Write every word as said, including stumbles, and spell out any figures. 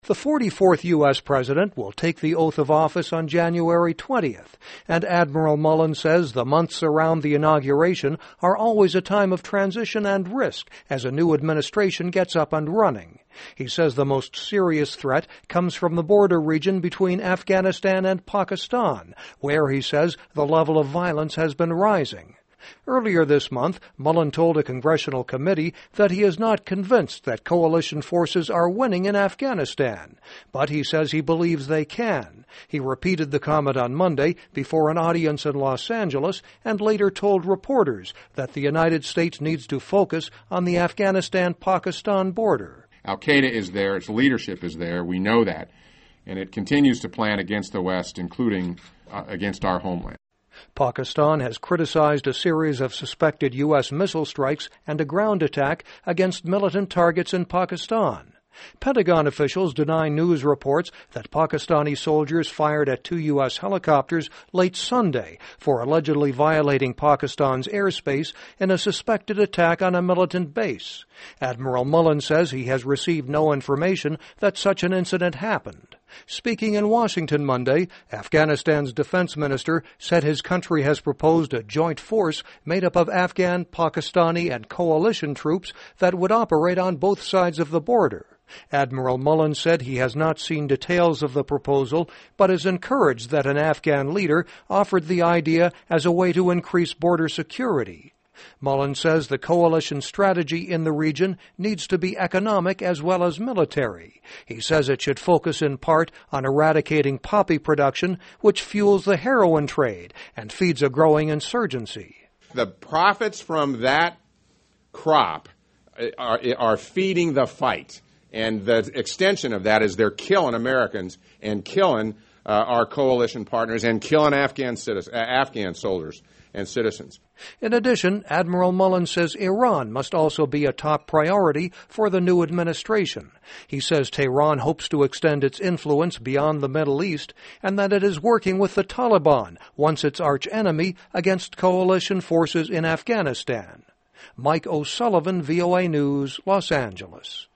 The forty-fourth U S president will take the oath of office on January twentieth, and Admiral Mullen says the months around the inauguration are always a time of transition and risk as a new administration gets up and running. He says the most serious threat comes from the border region between Afghanistan and Pakistan, where, he says, the level of violence has been rising. Earlier this month, Mullen told a congressional committee that he is not convinced that coalition forces are winning in Afghanistan, but he says he believes they can. He repeated the comment on Monday before an audience in Los Angeles and later told reporters that the United States needs to focus on the Afghanistan-Pakistan border. Al-Qaeda is there, its leadership is there, we know that, and it continues to plan against the West, including uh, against our homeland. Pakistan has criticized a series of suspected U S missile strikes and a ground attack against militant targets in Pakistan. Pentagon officials deny news reports that Pakistani soldiers fired at two U S helicopters late Sunday for allegedly violating Pakistan's airspace in a suspected attack on a militant base. Admiral Mullen says he has received no information that such an incident happened. Speaking in Washington Monday, Afghanistan's defense minister said his country has proposed a joint force made up of Afghan, Pakistani, and coalition troops that would operate on both sides of the border. Admiral Mullen said he has not seen details of the proposal, but is encouraged that an Afghan leader offered the idea as a way to increase border security. Mullen says the coalition strategy in the region needs to be economic as well as military. He says it should focus in part on eradicating poppy production, which fuels the heroin trade and feeds a growing insurgency. The profits from that crop are, are feeding the fight. And the extension of that is they're killing Americans and killing uh, our coalition partners and killing Afghan citizens, uh, Afghan soldiers and citizens. In addition, Admiral Mullen says Iran must also be a top priority for the new administration. He says Tehran hopes to extend its influence beyond the Middle East and that it is working with the Taliban, once its archenemy, against coalition forces in Afghanistan. Mike O'Sullivan, V O A News, Los Angeles.